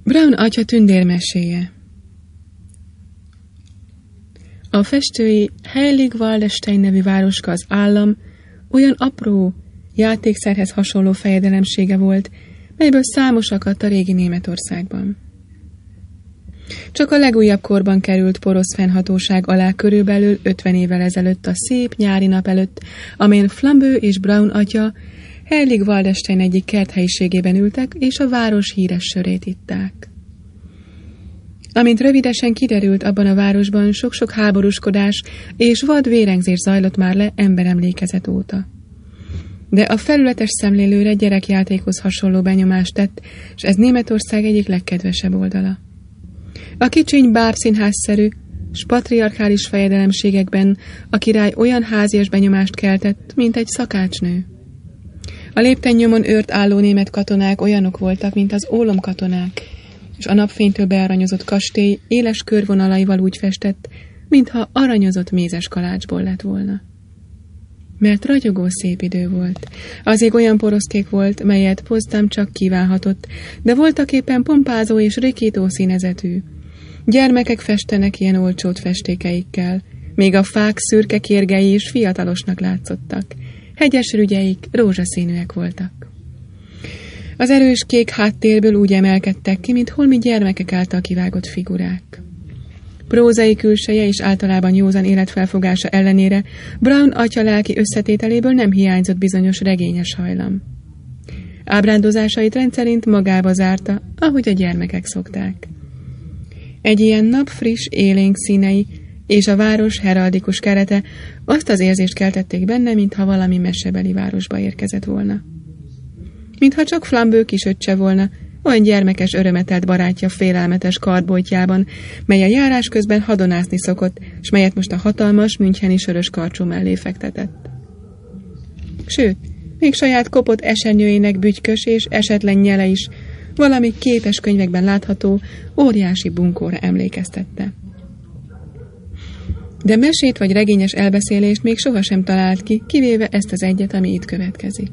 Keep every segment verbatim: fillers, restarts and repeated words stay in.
Brown atya tündérmeséje. A festői Heilig-Waldestein nevű városka az állam olyan apró, játékszerhez hasonló fejedelemsége volt, melyből számos akadt a régi Németországban. Csak a legújabb korban került porosz fennhatóság alá körülbelül ötven évvel ezelőtt a szép nyári nap előtt, amelyen Flambeau és Brown atya Heilig-Waldestein egyik kerthelyiségében ültek, és a város híres sörét itták. Amint rövidesen kiderült, abban a városban sok-sok háborúskodás és vad vérengzés zajlott már le emberemlékezet óta. De a felületes szemlélőre gyerekjátékhoz hasonló benyomást tett, és ez Németország egyik legkedvesebb oldala. A kicsiny bábszínházszerű, s patriarchális fejedelemségekben a király olyan házias benyomást keltett, mint egy szakácsnő. A léptennyomon őrt álló német katonák olyanok voltak, mint az ólomkatonák, és a napfénytől bearanyozott kastély éles körvonalaival úgy festett, mintha aranyozott mézes kalácsból lett volna. Mert ragyogó szép idő volt. Az ég olyan poroszkék volt, melyet Potsdam csak kívánhatott, de voltak éppen pompázó és rikító színezetű. Gyermekek festenek ilyen olcsót festékeikkel, még a fák szürke kérgei is fiatalosnak látszottak. Hegyes rügyeik rózsaszínűek voltak. Az erős kék háttérből úgy emelkedtek ki, mint holmi gyermekek által kivágott figurák. Prózai külseje és általában józan életfelfogása ellenére Brown atya lelki összetételéből nem hiányzott bizonyos regényes hajlam. Ábrándozásait rendszerint magába zárta, ahogy a gyermekek szokták. Egy ilyen nap friss, élénk színei és a város heraldikus kerete azt az érzést keltették benne, mintha valami mesebeli városba érkezett volna. Mintha csak Flambeau kisöccse volna, olyan gyermekes örömetelt barátja félelmetes kardbojtjában, mely a járás közben hadonászni szokott, s melyet most a hatalmas müncheni sörös karcsú mellé fektetett. Sőt, még saját kopott esernyőjének bütykös és esetlen nyele is valami képes könyvekben látható óriási bunkóra emlékeztette. De mesét vagy regényes elbeszélést még sohasem talált ki, kivéve ezt az egyet, ami itt következik.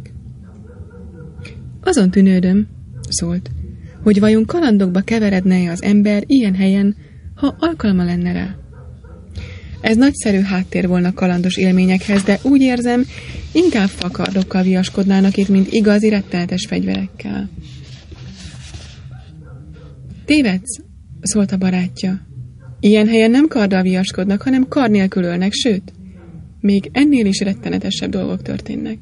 Azon tűnődöm, szólt, hogy vajon kalandokba keveredne az ember ilyen helyen, ha alkalma lenne rá. Ez nagyszerű háttér volna kalandos élményekhez, de úgy érzem, inkább fakardokkal viaskodnának itt, mint igazi rettenetes fegyverekkel. Tévedsz, szólt a barátja. Ilyen helyen nem karddal viaskodnak, hanem kard nélkül ölnek, sőt, még ennél is rettenetesebb dolgok történnek.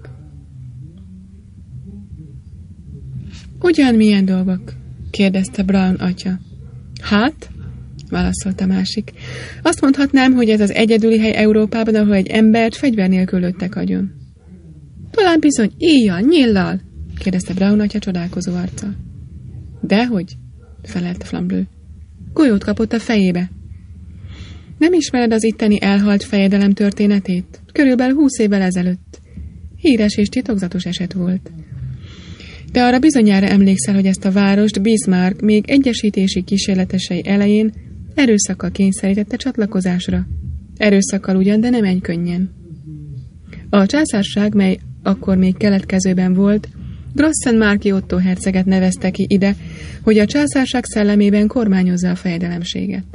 Ugyan milyen dolgok? Kérdezte Brown atya. Hát, válaszolt a másik. Azt mondhatnám, hogy ez az egyedüli hely Európában, ahol egy embert fegyver nélkül lőttek agyon. Talán bizony íjjal, nyillal? Kérdezte Brown atya csodálkozó arccal. Dehogy? Felelte Flambeau. Golyót kapott a fejébe. Nem ismered az itteni elhalt fejedelem történetét? Körülbelül húsz évvel ezelőtt. Híres és titokzatos eset volt. De arra bizonyára emlékszel, hogy ezt a várost Bismarck még egyesítési kísérletesei elején erőszakkal kényszerítette csatlakozásra. Erőszakkal ugyan, de nem ennyi könnyen. A császárság, mely akkor még keletkezőben volt, Grossenmarki Otto herceget nevezte ki ide, hogy a császárság szellemében kormányozza a fejedelemséget.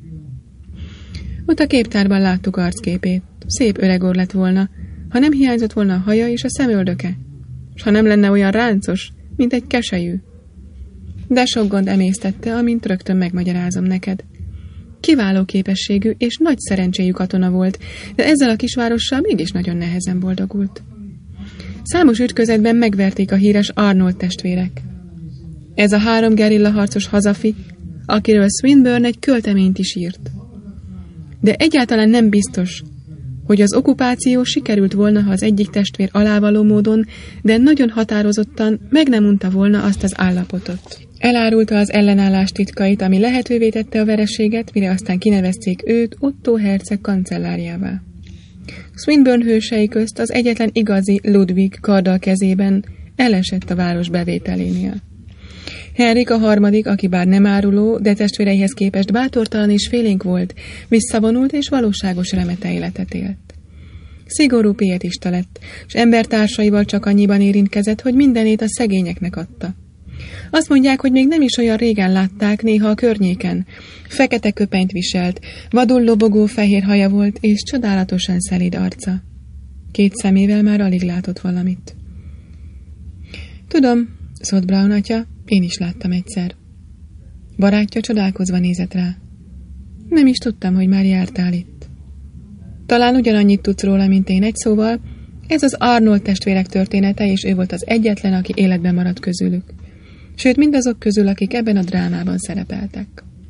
Ott a képtárban láttuk arcképét. Szép öregor lett volna, ha nem hiányzott volna a haja és a szemöldöke, s ha nem lenne olyan ráncos, mint egy keselyű. De sok gond emésztette, amint rögtön megmagyarázom neked. Kiváló képességű és nagy szerencséjű katona volt, de ezzel a kisvárossal mégis nagyon nehezen boldogult. Számos ütközetben megverték a híres Arnold testvérek. Ez a három gerillaharcos hazafi, akiről Swinburne egy költeményt is írt. De egyáltalán nem biztos, hogy az okupáció sikerült volna, ha az egyik testvér alávaló módon, de nagyon határozottan meg nem unta volna azt az állapotot. Elárulta az ellenállás titkait, ami lehetővé tette a vereséget, mire aztán kinevezték őt Otto herceg kancellárjává. Swinburne hősei közt az egyetlen igazi Ludwig karddal kezében elesett a város bevételénél. Henrik a harmadik, aki bár nem áruló, de testvéreihez képest bátortalan és félénk volt, visszavonult és valóságos remete életet élt. Szigorú pietista lett, s embertársaival csak annyiban érintkezett, hogy mindenét a szegényeknek adta. Azt mondják, hogy még nem is olyan régen látták, néha a környéken. Fekete köpenyt viselt, vadul lobogó fehér haja volt, és csodálatosan szelíd arca. Két szemével már alig látott valamit. Tudom, szólt Brown atya, én is láttam egyszer. Barátja csodálkozva nézett rá. Nem is tudtam, hogy már jártál itt. Talán ugyanannyit tudsz róla, mint én, egy szóval, ez az Arnold testvérek története, és ő volt az egyetlen, aki életben maradt közülük. Sőt, mindazok közül, akik ebben a drámában szerepeltek.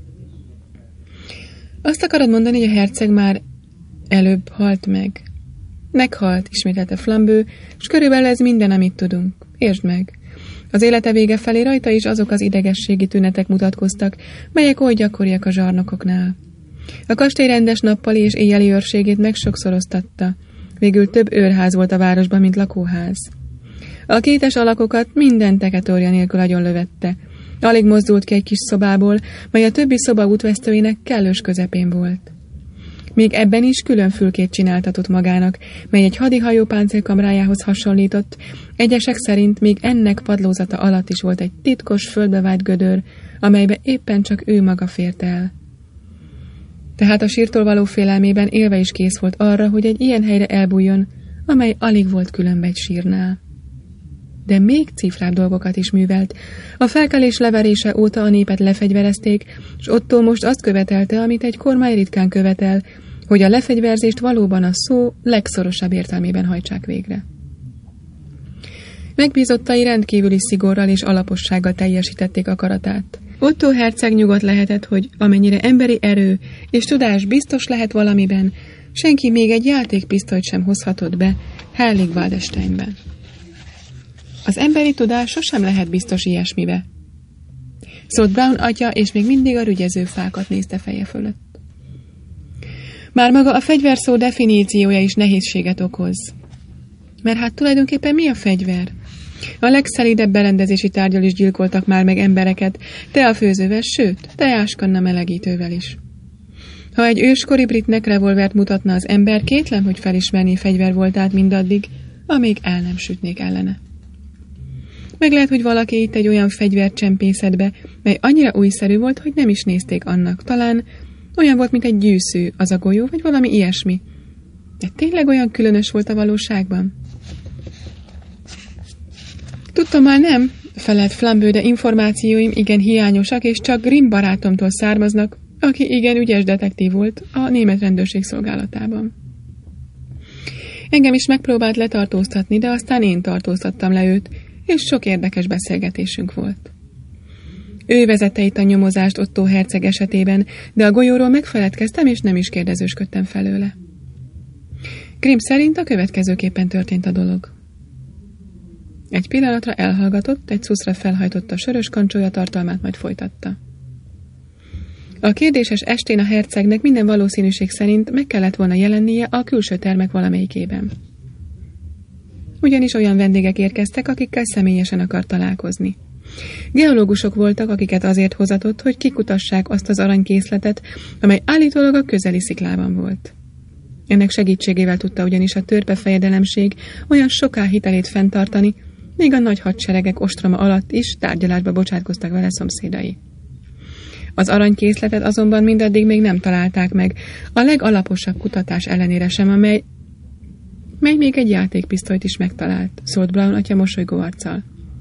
Azt akarod mondani, hogy a herceg már előbb halt meg? Meghalt, ismételte Flambeau, és körülbelül ez minden, amit tudunk. Értsd meg. Az élete vége felé rajta is azok az idegességi tünetek mutatkoztak, melyek oly gyakoriak a zsarnokoknál. A kastély rendes nappali és éjjeli őrségét megsokszoroztatta. Végül több őrház volt a városban, mint lakóház. A kétes alakokat minden teketória nélkül agyonlövette. Alig mozdult ki egy kis szobából, mely a többi szoba útvesztőjének kellős közepén volt. Még ebben is külön fülkét csináltatott magának, mely egy hadihajó páncélkamrájához hasonlított, egyesek szerint még ennek padlózata alatt is volt egy titkos földbevált gödör, amelybe éppen csak ő maga fért el. Tehát a sírtól való félelmében élve is kész volt arra, hogy egy ilyen helyre elbújjon, amely alig volt különbe egy sírnál. De még cifrább dolgokat is művelt. A felkelés leverése óta a népet lefegyverezték, és Otto most azt követelte, amit egy kormány ritkán követel, hogy a lefegyverzést valóban a szó legszorosabb értelmében hajtsák végre. Megbízottai rendkívüli szigorral és alapossággal teljesítették akaratát. Otto herceg nyugodt lehetett, hogy amennyire emberi erő és tudás biztos lehet valamiben, senki még egy játékpisztolyt sem hozhatott be Herlig-Waldesteinbe. Az emberi tudás sosem lehet biztos ilyesmibe. Szólt Brown atya, és még mindig a rügyező fákat nézte feje fölött. Már maga a fegyverszó definíciója is nehézséget okoz. Mert hát tulajdonképpen mi a fegyver? A legszelídebb berendezési tárgyal is gyilkoltak már meg embereket, teafőzővel, sőt, teáskanna melegítővel is. Ha egy őskori britnek revolvert mutatna az ember, kétlem, hogy felismerné fegyver voltát mindaddig, amíg el nem sütnék ellene. Meg lehet, hogy valaki itt egy olyan fegyvert csempészett be, mely annyira újszerű volt, hogy nem is nézték annak. Talán olyan volt, mint egy gyűszű, az a golyó, vagy valami ilyesmi. De tényleg olyan különös volt a valóságban? Tudtam már nem, felelt Flambeau, de információim igen hiányosak, és csak Grimm barátomtól származnak, aki igen ügyes detektív volt a német rendőrség szolgálatában. Engem is megpróbált letartóztatni, de aztán én tartóztattam le őt, és sok érdekes beszélgetésünk volt. Ő vezette itt a nyomozást Otto herceg esetében, de a golyóról megfeledkeztem, és nem is kérdezősködtem felőle. Grimm szerint a következőképpen történt a dolog. Egy pillanatra elhallgatott, egy szuszra felhajtotta a sörös kancsója tartalmát, majd folytatta. A kérdéses estén a hercegnek minden valószínűség szerint meg kellett volna jelennie a külső termek valamelyikében. Ugyanis olyan vendégek érkeztek, akikkel személyesen akar találkozni. Geológusok voltak, akiket azért hozatott, hogy kikutassák azt az aranykészletet, amely állítólag a közeli sziklában volt. Ennek segítségével tudta ugyanis a törpe fejedelemség olyan soká hitelét fenntartani, még a nagy hadseregek ostroma alatt is tárgyalásba bocsátkoztak vele szomszédai. Az aranykészletet azonban mindaddig még nem találták meg, a legalaposabb kutatás ellenére sem, amely mely még egy játékpisztolyt is megtalált, szólt Brown atya mosolygó arccal.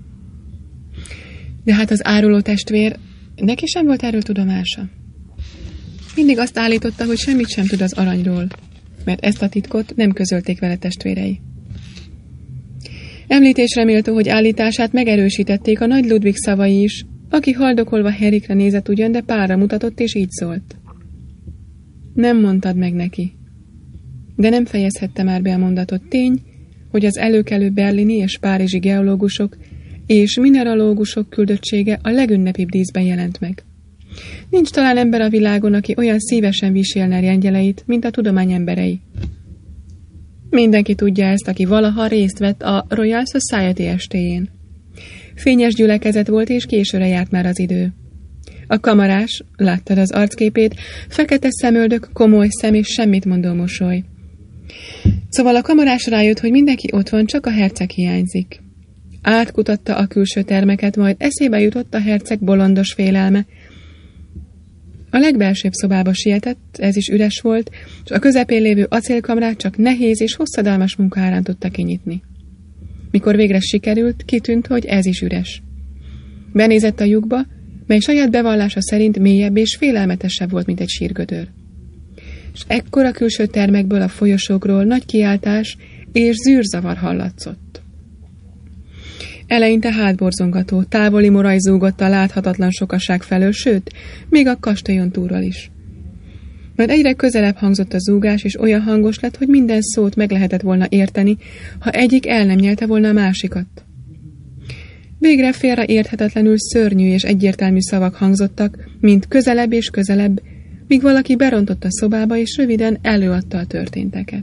De hát az áruló testvér, neki sem volt erről tudomása. Mindig azt állította, hogy semmit sem tud az aranyról, mert ezt a titkot nem közölték vele testvérei. Említésre méltó, hogy állítását megerősítették a nagy Ludwig szavai is, aki haldokolva Henrikre nézett ugyan, de párra mutatott, és így szólt. Nem mondtad meg neki. De nem fejezhette már be a mondatot. Tény, hogy az előkelő berlini és párizsi geológusok és mineralógusok küldöttsége a legünnepibb díszben jelent meg. Nincs talán ember a világon, aki olyan szívesen visélne rjengyeleit, mint a tudomány emberei. Mindenki tudja ezt, aki valaha részt vett a Royal Society estéjén. Fényes gyülekezet volt, és későre járt már az idő. A kamarás, láttad az arcképét, fekete szemöldök, komoly szem és semmit mondó mosoly. Szóval a kamarás rájött, hogy mindenki ott van, csak a herceg hiányzik. Átkutatta a külső termeket, majd eszébe jutott a herceg bolondos félelme. A legbelsőbb szobába sietett, ez is üres volt, és a közepén lévő acélkamrát csak nehéz és hosszadalmas munka árán tudta kinyitni. Mikor végre sikerült, kitűnt, hogy ez is üres. Benézett a lyukba, mely saját bevallása szerint mélyebb és félelmetesebb volt, mint egy sírgödör. És ekkor a külső termekből, a folyosókról nagy kiáltás és zűrzavar hallatszott. Eleinte hátborzongató, távoli moraj zúgott a láthatatlan sokaság felől, sőt, még a kastélyon túlról is. Majd egyre közelebb hangzott a zúgás, és olyan hangos lett, hogy minden szót meg lehetett volna érteni, ha egyik el nem nyelte volna a másikat. Végre félre érthetetlenül szörnyű és egyértelmű szavak hangzottak, mint közelebb és közelebb, míg valaki berontott a szobába, és röviden előadta a történteket.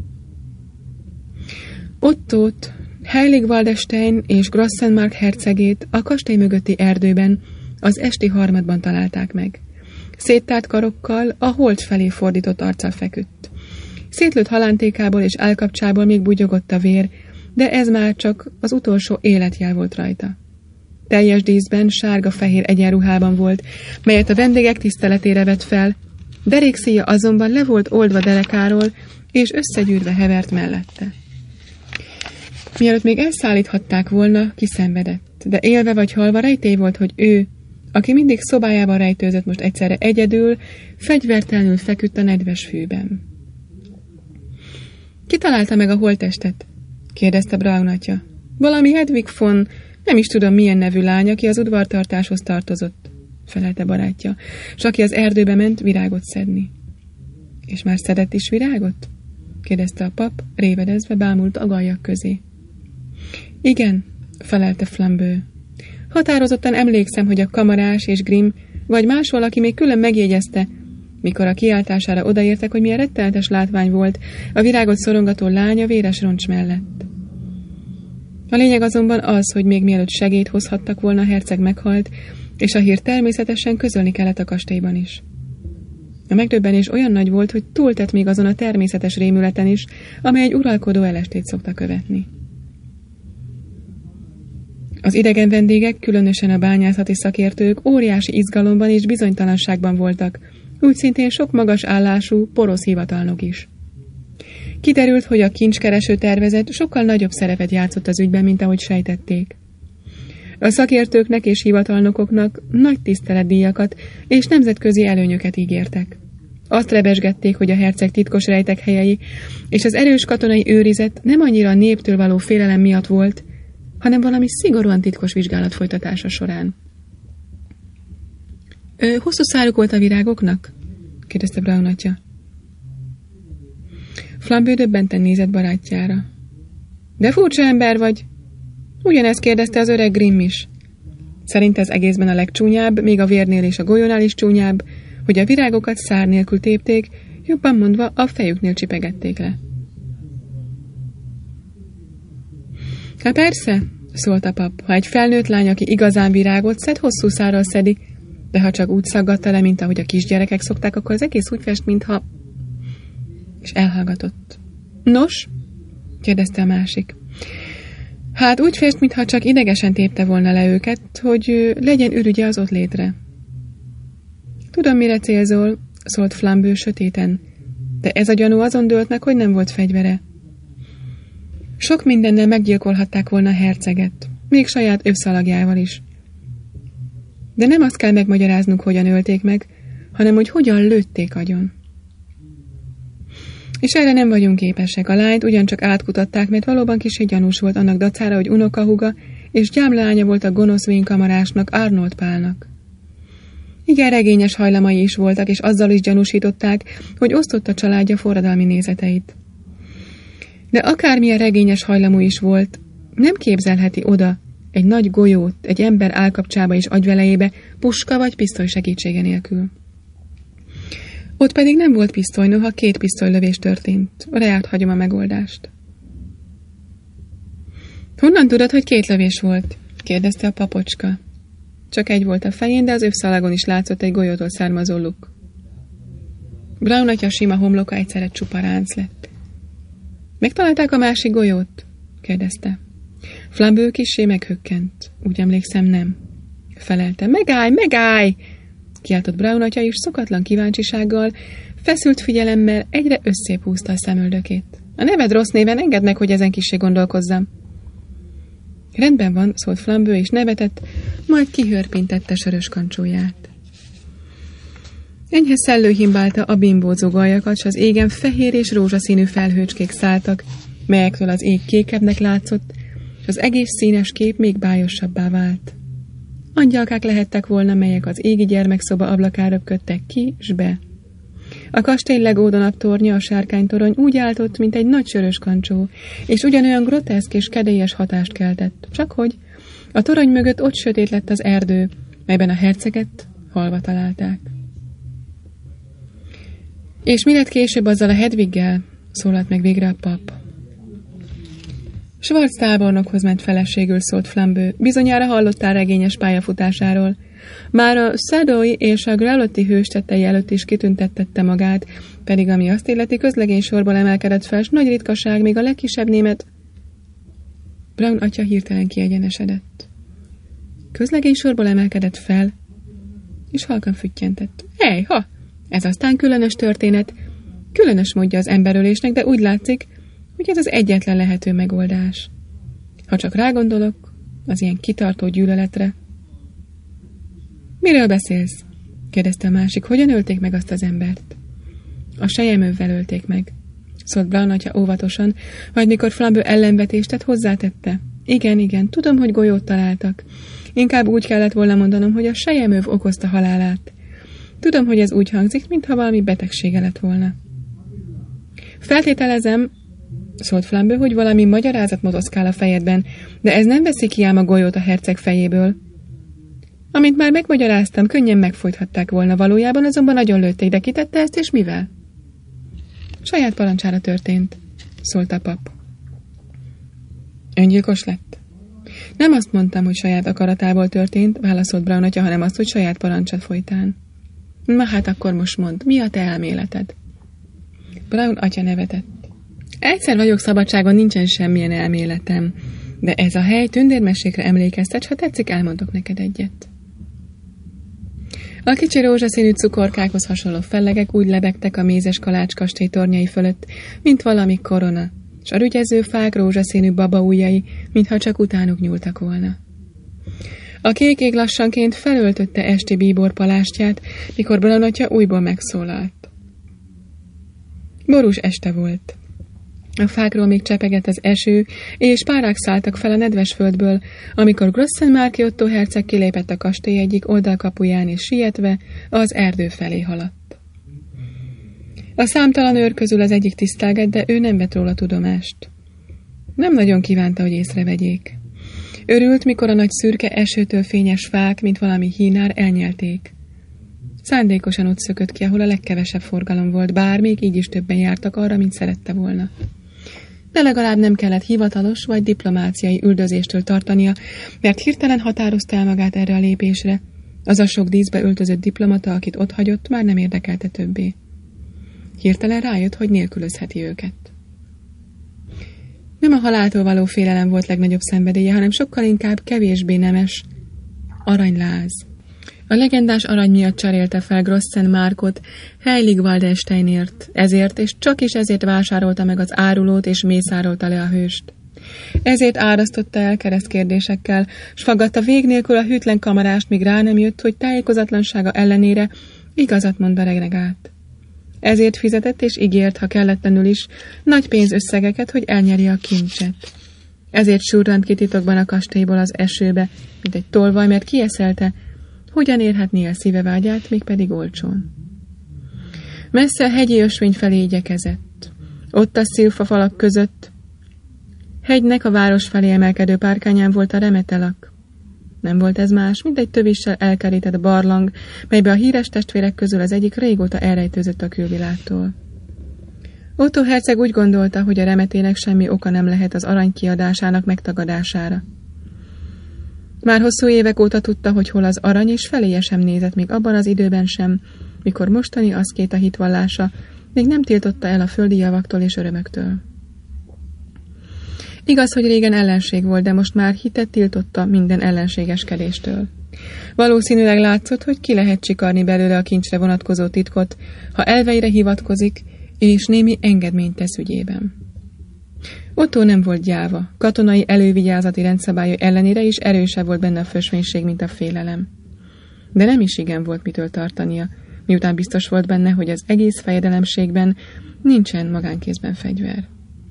Ottót, Heilig Waldestein és Grossenmark hercegét a kastély mögötti erdőben, az esti harmadban találták meg. Széttárt karokkal, a hold felé fordított arccal feküdt. Szétlőtt halántékából és állkapcsából még bugyogott a vér, de ez már csak az utolsó életjel volt rajta. Teljes díszben, sárga-fehér egyenruhában volt, melyet a vendégek tiszteletére vett fel, derékszíja azonban le volt oldva derekáról, és összegyűrve hevert mellette. Mielőtt még elszállíthatták volna, kiszenvedett, de élve vagy halva rejtély volt, hogy ő, aki mindig szobájában rejtőzött, most egyszerre egyedül, fegyvertelenül feküdt a nedves fűben. Ki találta meg a holttestet? Kérdezte Braun atya. Valami Hedwig von, nem is tudom milyen nevű lány, aki az udvartartáshoz tartozott, felelte barátja, s aki az erdőbe ment virágot szedni. És már szedett is virágot? Kérdezte a pap, révedezve bámult a gajak közé. Igen, felelte Flambeau. Határozottan emlékszem, hogy a kamarás és Grimm, vagy más valaki még külön megjegyezte, mikor a kiáltására odaértek, hogy milyen rettenetes látvány volt a virágot szorongató lány a véres roncs mellett. A lényeg azonban az, hogy még mielőtt segélyt hozhattak volna, a herceg meghalt, és a hír természetesen közölni kellett a kastélyban is. A megdöbbenés olyan nagy volt, hogy túltett még azon a természetes rémületen is, amely egy uralkodó elestét szokta követni. Az idegen vendégek, különösen a bányászati szakértők óriási izgalomban és bizonytalanságban voltak, úgy szintén sok magas állású, porosz hivatalnok is. Kiderült, hogy a kincskereső tervezet sokkal nagyobb szerepet játszott az ügyben, mint ahogy sejtették. A szakértőknek és hivatalnokoknak nagy tiszteletdíjakat és nemzetközi előnyöket ígértek. Azt rebesgették, hogy a herceg titkos rejtekhelyei és az erős katonai őrizet nem annyira a néptől való félelem miatt volt, hanem valami szigorúan titkos vizsgálat folytatása során. Ö, hosszú száruk volt a virágoknak? Kérdezte Braun atya. Flambeau döbbenten nézett barátjára. De furcsa ember vagy. Ugyanezt kérdezte az öreg Grimm is. Szerint ez egészben a legcsúnyább, még a vérnél és a golyónál is csúnyább, hogy a virágokat szár nélkül tépték, jobban mondva a fejüknél csipegették le. Hát persze, szólt a pap, ha egy felnőtt lány, aki igazán virágot szed, hosszú szárral szedi, de ha csak úgy szaggatta le, mint ahogy a kisgyerekek szokták, akkor az egész úgy fest, mintha... És elhallgatott. Nos? Kérdezte a másik. Hát úgy fest, mintha csak idegesen tépte volna le őket, hogy legyen ürügye az ott létre. Tudom, mire célzol, szólt Flambeau sötéten, de ez a gyanú azon dőlt meg, hogy nem volt fegyvere. Sok mindennel meggyilkolhatták volna a herceget, még saját övszalagjával is. De nem azt kell megmagyaráznunk, hogyan ölték meg, hanem hogy hogyan lőtték agyon. És erre nem vagyunk képesek. A lányt ugyancsak átkutatták, mert valóban kissé gyanús volt annak dacára, hogy unokahúga és gyámleánya volt a gonosz vénkamarásnak, Arnold Pálnak. Igen, regényes hajlamai is voltak, és azzal is gyanúsították, hogy osztott a családja forradalmi nézeteit. De akármilyen regényes hajlamú is volt, nem képzelheti oda egy nagy golyót egy ember állkapcsába és agyvelejébe puska vagy pisztoly segítsége nélkül. Ott pedig nem volt pisztoly, noha két pisztolylövés történt. Reált hagyom a megoldást. Honnan tudod, hogy két lövés volt? Kérdezte a papocska. Csak egy volt a fején, de az övszalagon is látszott egy golyótól származó luk. Braun atya sima homloka egyszerre csupa ránc lett. Megtalálták a másik golyót? Kérdezte. Flambeau kissé meghökkent. Úgy emlékszem, nem. Felelte. Megállj, megállj! Kiáltott Brown atya, és szokatlan kíváncsisággal, feszült figyelemmel egyre összébb húzta a szemöldökét. A neved rossz néven, engedd meg, hogy ezen kissé gondolkozzam. Rendben van, szólt Flambeau, és nevetett, majd kihörpintette sörös kancsóját. Enyhe szellő himbálta a bimbózó galjakat, s az égen fehér és rózsaszínű felhőcskék szálltak, melyektől az ég kékebbnek látszott, és az egész színes kép még bájosabbá vált. Angyalkák lehettek volna, melyek az égi gyermekszoba ablakára köttek ki s be. A kastély legódonabb tornya, a sárkánytorony úgy álltott, mint egy nagy sörös kancsó, és ugyanolyan groteszk és kedélyes hatást keltett, csakhogy a torony mögött ott sötét lett az erdő, melyben a herceget halva találták. És mi lett később azzal a Hedviggel? Szólalt meg végre a pap. Schwarz tábornokhoz ment feleségül, szólt Flambeau. Bizonyára hallottál regényes pályafutásáról. Már a Szadói és a Gralotti hőstettei előtt is kitüntettette magát, pedig ami azt illeti, közlegény sorból emelkedett fel, s nagy ritkaság, még a legkisebb német... Brown atya hirtelen kiegyenesedett. Közlegény sorból emelkedett fel, és halkan füttyentett. Hely, ha! Ez aztán különös történet. Különös módja az emberölésnek, de úgy látszik, hogy ez az egyetlen lehető megoldás. Ha csak rágondolok, az ilyen kitartó gyűlöletre. Miről beszélsz? Kérdezte a másik. Hogyan ölték meg azt az embert? A selyemövvel ölték meg, szólt Brown atya óvatosan, majd mikor Flambeau ellenvetést tett, hozzátette. Igen, igen, tudom, hogy golyót találtak. Inkább úgy kellett volna mondanom, hogy a selyemöv okozta halálát. Tudom, hogy ez úgy hangzik, mintha valami betegsége lett volna. Feltételezem, szólt Flambeau, hogy valami magyarázat motoszkál a fejedben, de ez nem veszi ki ám a golyót a herceg fejéből. Amint már megmagyaráztam, könnyen megfojthatták volna, valójában azonban nagyon lőtték, de kitette ezt, és mivel? Saját parancsára történt, szólt a pap. Öngyilkos lett? Nem azt mondtam, hogy saját akaratából történt, válaszolt Brown atya, hanem azt, hogy saját parancsat folytán. Na hát akkor most mondd, mi a te elméleted? Brown atya nevetett. Egyszer vagyok szabadságon, nincsen semmilyen elméletem, de ez a hely tündérmesékre emlékeztet, s ha tetszik, elmondok neked egyet. A kicsi rózsaszínű cukorkákhoz hasonló fellegek úgy lebegtek a mézes kalács kastély tornyai fölött, mint valami korona, s a rügyező fák rózsaszínű babaujjai, mintha csak utánuk nyúltak volna. A kék ég lassanként felöltötte esti bíbor palástját, mikor Brown atya újból megszólalt. Borús este volt. A fákról még csepegett az eső, és párák szálltak fel a nedves földből, amikor Grossen Márki Otto herceg kilépett a kastély egyik oldalkapuján, és sietve az erdő felé haladt. A számtalan őr közül az egyik tisztelgett, de ő nem vett róla tudomást. Nem nagyon kívánta, hogy észrevegyék. Örült, mikor a nagy szürke esőtől fényes fák, mint valami hínár, elnyelték. Szándékosan ott szökött ki, ahol a legkevesebb forgalom volt, bár még így is többen jártak arra, mint szerette volna. De legalább nem kellett hivatalos vagy diplomáciai üldözéstől tartania, mert hirtelen határozta el magát erre a lépésre. Az a sok díszbe öltözött diplomata, akit ott hagyott, már nem érdekelte többé. Hirtelen rájött, hogy nélkülözheti őket. Nem a haláltól való félelem volt legnagyobb szenvedélye, hanem sokkal inkább kevésbé nemes aranyláz. A legendás arany miatt cserélte fel Grossen Márkot Heilig Waldensteinért, ezért és csak is ezért vásárolta meg az árulót és mészárolta le a hőst. Ezért árasztotta el keresztkérdésekkel, s faggatta vég nélkül a hűtlen kamarást, míg rá nem jött, hogy tájékozatlansága ellenére igazat mond a renegát. Ezért fizetett és ígért, ha kelletlenül is, nagy pénzösszegeket, hogy elnyeri a kincset. Ezért surrant ki titokban a kastélyból az esőbe, mint egy tolvaj, mert kieszelte, hogyan érhetné el szívevágyát, mégpedig olcsón. Messze a hegyi ösvény felé igyekezett. Ott a szilfa falak között hegynek a város felé emelkedő párkányán volt a remetelak. Nem volt ez más, mint egy tövissel elkerített barlang, melybe a híres testvérek közül az egyik régóta elrejtőzött a külvilágtól. Otto herceg úgy gondolta, hogy a remetének semmi oka nem lehet az arany kiadásának megtagadására. Már hosszú évek óta tudta, hogy hol az arany, és feléje sem nézett, még abban az időben sem, mikor mostani aszkéta hitvallása még nem tiltotta el a földi javaktól és örömöktől. Igaz, hogy régen ellenség volt, de most már hitet tiltotta minden ellenségeskedéstől. Valószínűleg látszott, hogy ki lehet csikarni belőle a kincsre vonatkozó titkot, ha elveire hivatkozik, és némi engedményt tesz ügyében. Otto nem volt gyáva, katonai elővigyázati rendszabályai ellenére is erősebb volt benne a fösvénység, mint a félelem. De nem is igen volt mitől tartania, miután biztos volt benne, hogy az egész fejedelemségben nincsen magánkézben fegyver.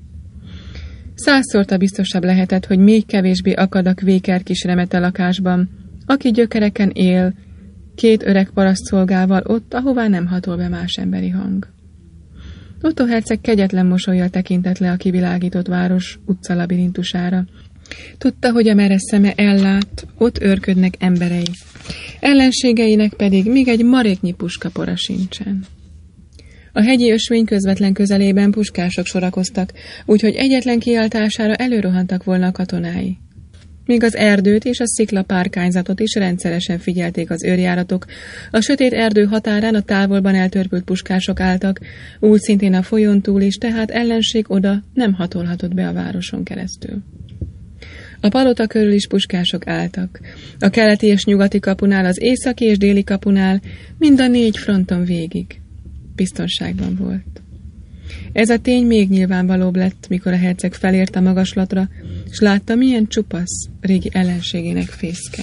Százszorta biztosabb lehetett, hogy még kevésbé akad a kvéker kis remete lakásban, aki gyökereken él, két öreg parasztszolgával ott, ahová nem hatol be más emberi hang. Otto herceg kegyetlen mosollyal tekintett le a kivilágított város utcalabirintusára. Tudta, hogy amerre szeme ellát, ott őrködnek emberei. Ellenségeinek pedig még egy maréknyi puskapora sincsen. A hegyi ösvény közvetlen közelében puskások sorakoztak, úgyhogy egyetlen kiáltására előrohantak volna a katonái. Míg az erdőt és a szikla párkányzatot is rendszeresen figyelték az őrjáratok, a sötét erdő határán a távolban eltörpült puskások álltak, úgy szintén a folyón túl is, tehát ellenség oda nem hatolhatott be a városon keresztül. A palota körül is puskások álltak. A keleti és nyugati kapunál, az északi és déli kapunál, mind a négy fronton végig. Biztonságban volt. Ez a tény még nyilvánvalóbb lett, mikor a herceg felért a magaslatra, s látta, milyen csupasz régi ellenségének fészke.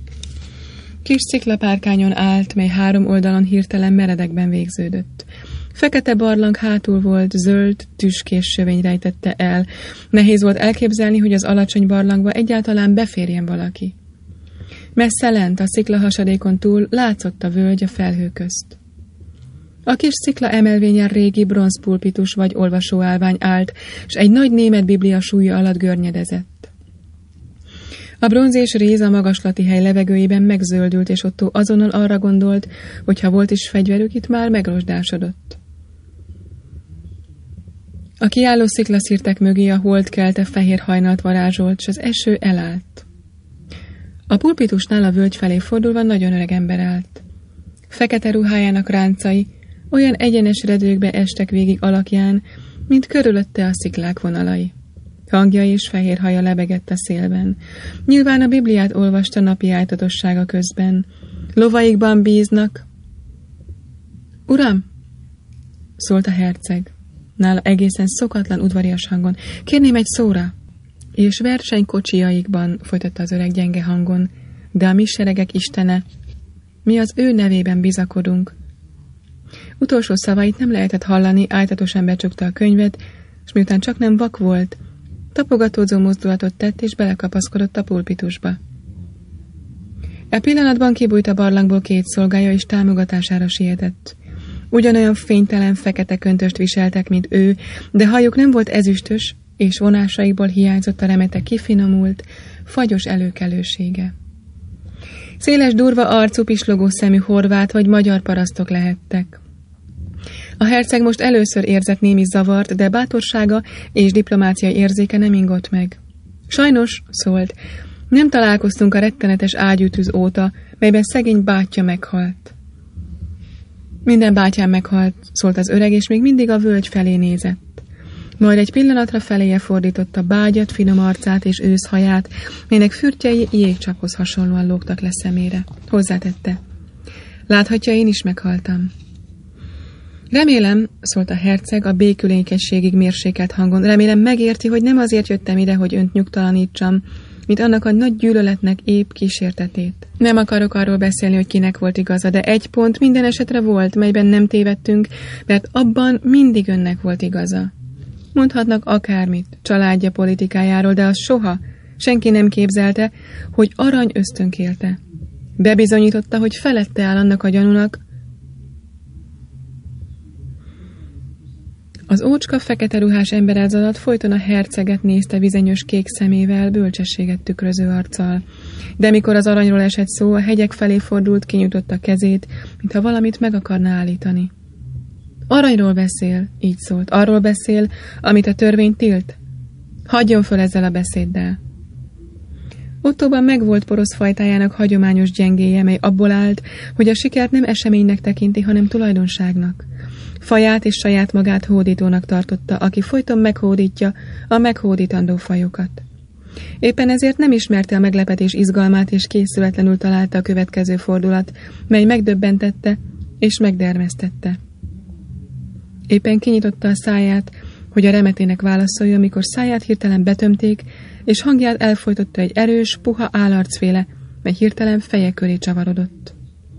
Kis sziklapárkányon állt, mely három oldalon hirtelen meredekben végződött. Fekete barlang hátul volt, zöld, tüskés sövény rejtette el. Nehéz volt elképzelni, hogy az alacsony barlangba egyáltalán beférjen valaki. Messze lent, a sziklahasadékon túl látszott a völgy a felhő közt. A kis szikla emelvényen régi bronzpulpitus vagy olvasóállvány állt, s egy nagy német biblia súlya alatt görnyedezett. A bronz és réz a magaslati hely levegőjében megzöldült, és Otto azonnal arra gondolt, hogy ha volt is fegyverük, itt már megrosdásodott. A kiálló sziklaszirtek mögé a hold kelte fehér hajnalt varázsolt, s az eső elállt. A pulpitusnál a völgy felé fordulva nagyon öreg ember állt. Fekete ruhájának ráncai olyan egyenes redőkbe estek végig alakján, mint körülötte a sziklák vonalai. Hangja és fehér haja lebegett a szélben. Nyilván a Bibliát olvasta napi ájtatossága közben. Lovaikban bíznak. Uram! Szólt a herceg. Nála egészen szokatlan udvarias hangon. Kérném egy szóra. És versenykocsijaikban, folytatta az öreg gyenge hangon, de a mi seregek istene, mi az ő nevében bizakodunk. Utolsó szavait nem lehetett hallani, ájtatosan becsukta a könyvet, és miután csak nem vak volt, tapogatózó mozdulatot tett, és belekapaszkodott a pulpitusba. E pillanatban kibújt a barlangból két szolgája, és támogatására sietett. Ugyanolyan fénytelen fekete köntöst viseltek, mint ő, de hajuk nem volt ezüstös, és vonásaikból hiányzott a remete kifinomult, fagyos előkelősége. Széles, durva arcú, pislogó szemű horvát vagy magyar parasztok lehettek. A herceg most először érzett némi zavart, de bátorsága és diplomáciai érzéke nem ingott meg. Sajnos, szólt, nem találkoztunk a rettenetes ágyútűz óta, melyben szegény bátyja meghalt. Minden bátyám meghalt, szólt az öreg, és még mindig a völgy felé nézett. Majd egy pillanatra feléje fordította bágyat, finom arcát és őszhaját, melynek fürtjei jégcsaphoz hasonlóan lógtak le szemére. Hozzátette. Láthatja, én is meghaltam. Remélem, szólt a herceg a békülékenységig mérsékelt hangon, remélem megérti, hogy nem azért jöttem ide, hogy önt nyugtalanítsam, mint annak a nagy gyűlöletnek épp kísértetét. Nem akarok arról beszélni, hogy kinek volt igaza, de egy pont minden esetre volt, melyben nem tévedtünk, mert abban mindig önnek volt igaza. Mondhatnak akármit, családja politikájáról, de az soha, senki nem képzelte, hogy arany ösztönkélte. Bebizonyította, hogy felette áll annak a gyanúnak. Az ócska fekete ruhás emberázalat folyton a herceget nézte vizenyös kék szemével, bölcsességet tükröző arccal. De mikor az aranyról esett szó, a hegyek felé fordult, kinyújtotta kezét, mintha valamit meg akarna állítani. Aranyról beszél, így szólt. Arról beszél, amit a törvény tilt. Hagyjon föl ezzel a beszéddel. Ottóban megvolt porosz fajtájának hagyományos gyengéje, mely abból állt, hogy a sikert nem eseménynek tekinti, hanem tulajdonságnak. Faját és saját magát hódítónak tartotta, aki folyton meghódítja a meghódítandó fajokat. Éppen ezért nem ismerte a meglepetés izgalmát, és készületlenül találta a következő fordulat, mely megdöbbentette és megdermesztette. Éppen kinyitotta a száját, hogy a remetének válaszolja, amikor száját hirtelen betömték, és hangját elfojtotta egy erős, puha állarcféle, mely hirtelen feje köré csavarodott.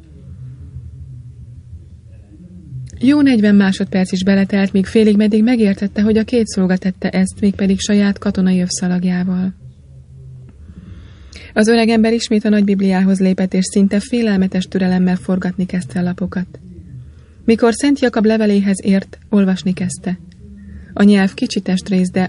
Jó negyven másodperc is beletelt, míg félig meddig megértette, hogy a két szolga tette ezt, mégpedig saját katonai övszalagjával. Az öregember ismét a nagy Bibliához lépett, és szinte félelmetes türelemmel forgatni kezdte a lapokat. Mikor Szent Jakab leveléhez ért, olvasni kezdte. A nyelv kicsi testrész, de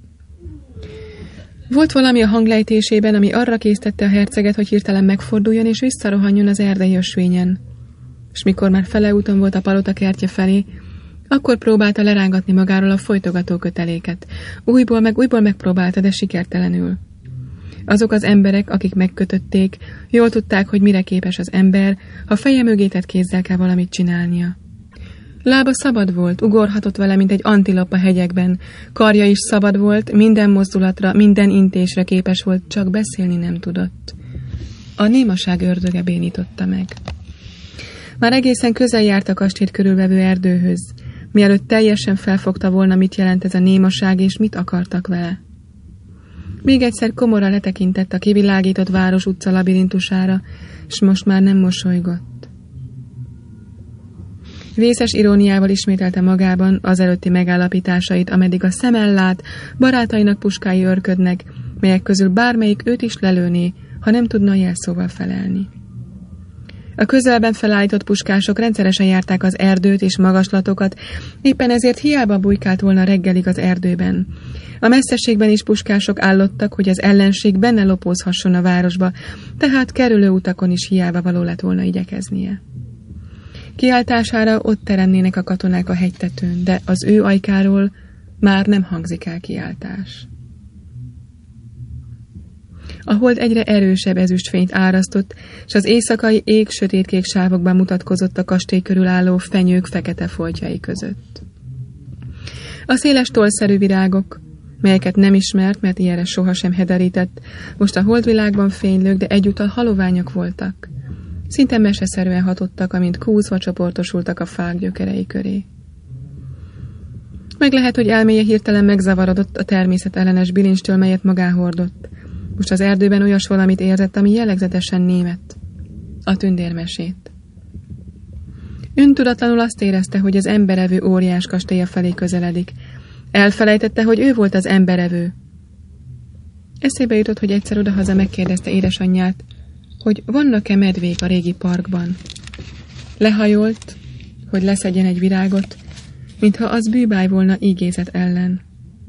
volt valami a hanglejtésében, ami arra késztette a herceget, hogy hirtelen megforduljon és visszarohanjon az erdei ösvényen. És mikor már fele úton volt a palota kertje felé, akkor próbálta lerángatni magáról a folytogató köteléket. Újból meg újból megpróbálta, de sikertelenül. Azok az emberek, akik megkötötték, jól tudták, hogy mire képes az ember, ha feje mögé tett kézzel kell valamit csinálnia. Lába szabad volt, ugorhatott vele, mint egy antilop a hegyekben. Karja is szabad volt, minden mozdulatra, minden intésre képes volt, csak beszélni nem tudott. A némaság ördöge bénította meg. Már egészen közel járt a kastélyt körülvevő erdőhöz, mielőtt teljesen felfogta volna, mit jelent ez a némaság, és mit akartak vele. Még egyszer komorra letekintett a kivilágított város utca labirintusára, és most már nem mosolygott. Vészes iróniával ismételte magában az előtti megállapításait, ameddig a szemmel lát, barátainak puskái örködnek, melyek közül bármelyik őt is lelőné, ha nem tudna jelszóval felelni. A közelben felállított puskások rendszeresen járták az erdőt és magaslatokat, éppen ezért hiába bujkált volna reggelig az erdőben. A messzeségben is puskások állottak, hogy az ellenség benne lopózhasson a városba, tehát kerülő utakon is hiába való lett volna igyekeznie. Kiáltására ott teremnének a katonák a hegytetőn, de az ő ajkáról már nem hangzik el kiáltás. A hold egyre erősebb ezüstfényt árasztott, és az éjszakai ég sötétkék sávokban mutatkozott a kastély körül álló fenyők fekete foltjai között. A széles tollszerű virágok, melyeket nem ismert, mert ilyenre sohasem hederített, most a holdvilágban fénylők, de egyúttal haloványak voltak. Szinte meseszerűen hatottak, amint kúzva csoportosultak a fák gyökerei köré. Meg lehet, hogy elméje hirtelen megzavarodott a természetellenes bilincstől, melyet magán hordott. Most az erdőben olyas valamit érzett, ami jellegzetesen német. A tündérmesét. Öntudatlanul azt érezte, hogy az emberevő óriás kastélya felé közeledik. Elfelejtette, hogy ő volt az emberevő. Eszébe jutott, hogy egyszer odahaza megkérdezte édesanyját, hogy vannak-e medvék a régi parkban. Lehajolt, hogy leszedjen egy virágot, mintha az bűbáj volna ígézet ellen.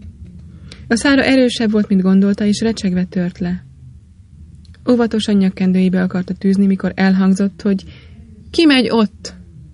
A szára erősebb volt, mint gondolta, és recsegve tört le. Óvatosan nyakkendőibe akarta tűzni, mikor elhangzott, hogy ki megy ott?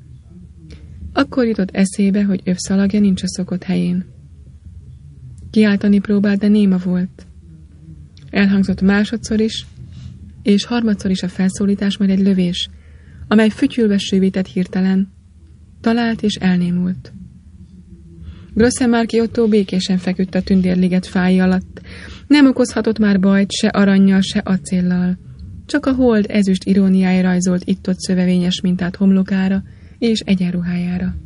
Akkor jutott eszébe, hogy övszalagja nincs a szokott helyén. Kiáltani próbált, de néma volt. Elhangzott másodszor is, és harmadszor is a felszólítás, majd egy lövés, amely fütyülve sűvített hirtelen, talált és elnémult. Grossenmárki Otto békésen feküdt a tündérliget fái alatt. Nem okozhatott már bajt se arannyal, se acéllal. Csak a hold ezüst iróniája rajzolt itt-ott szövevényes mintát homlokára és egyenruhájára.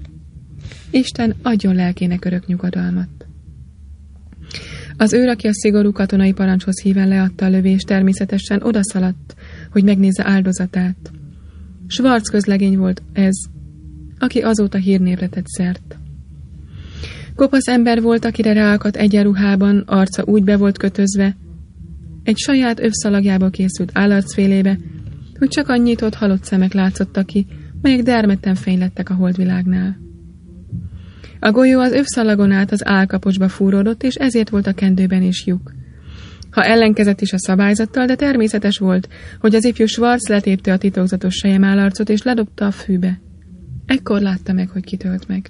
Isten adjon lelkének örök nyugodalmat. Az őr, aki a szigorú katonai parancshoz híven leadta a lövést, természetesen odaszaladt, hogy megnézze áldozatát. Schwarz közlegény volt ez, aki azóta hírnévre tett szert. Kopasz ember volt, akire ráakadt egyenruhában, arca úgy be volt kötözve, egy saját övszalagjából készült állarcfélébe, hogy csak a nyitott halott szemek látszottak ki, melyek dermedten fénylettek a holdvilágnál. A golyó az övszalagon át az álkapocsba fúródott, és ezért volt a kendőben is lyuk. Ha ellenkezett is a szabályzattal, de természetes volt, hogy az ifjú Schwarz letépte a titokzatos selyemállarcot, és ledobta a fűbe. Ekkor látta meg, hogy kitölt meg.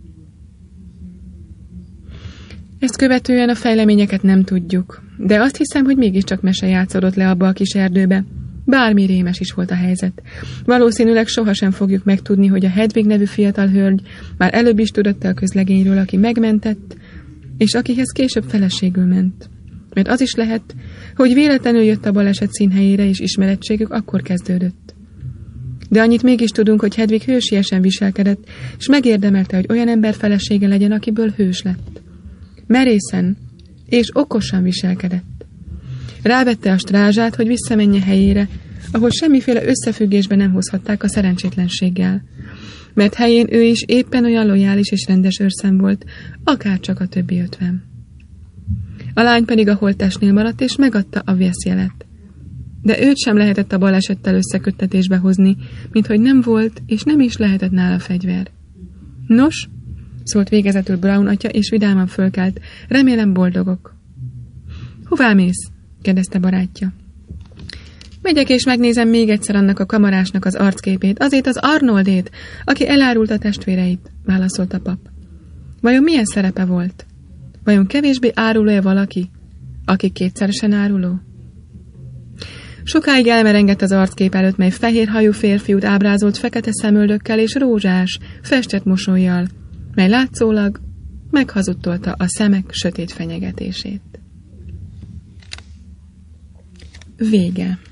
Ezt követően a fejleményeket nem tudjuk, de azt hiszem, hogy mégiscsak mese játszódott le abba a kis erdőbe, Bármi rémes is volt a helyzet. Valószínűleg sohasem fogjuk megtudni, hogy a Hedvig nevű fiatal hölgy már előbb is tudott a közlegényről, aki megmentett, és akihez később feleségül ment. Mert az is lehet, hogy véletlenül jött a baleset színhelyére, és ismerettségük akkor kezdődött. De annyit mégis tudunk, hogy Hedvig hősiesen viselkedett, és megérdemelte, hogy olyan ember felesége legyen, akiből hős lett. Merészen és okosan viselkedett. Rávette a strázsát, hogy visszamenje helyére, ahol semmiféle összefüggésbe nem hozhatták a szerencsétlenséggel. Mert helyén ő is éppen olyan lojális és rendes őrszem volt, akárcsak a többi ötven. A lány pedig a holttestnél maradt, és megadta a vészjelet. De őt sem lehetett a balesettel összeköttetésbe hozni, minthogy nem volt, és nem is lehetett nála fegyver. Nos, szólt végezetül Brown atya, és vidáman fölkelt. Remélem boldogok. Hová mész? Kérdezte barátja. Megyek és megnézem még egyszer annak a kamarásnak az arcképét, azért az Arnoldét, aki elárult a testvéreit, válaszolt a pap. Vajon milyen szerepe volt? Vajon kevésbé áruló-e valaki, aki kétszeresen áruló? Sokáig elmerengett az arckép előtt, mely fehér hajú férfiút ábrázolt fekete szemöldökkel és rózsás, festett mosollyal, mely látszólag meghazudtolta a szemek sötét fenyegetését. Vége.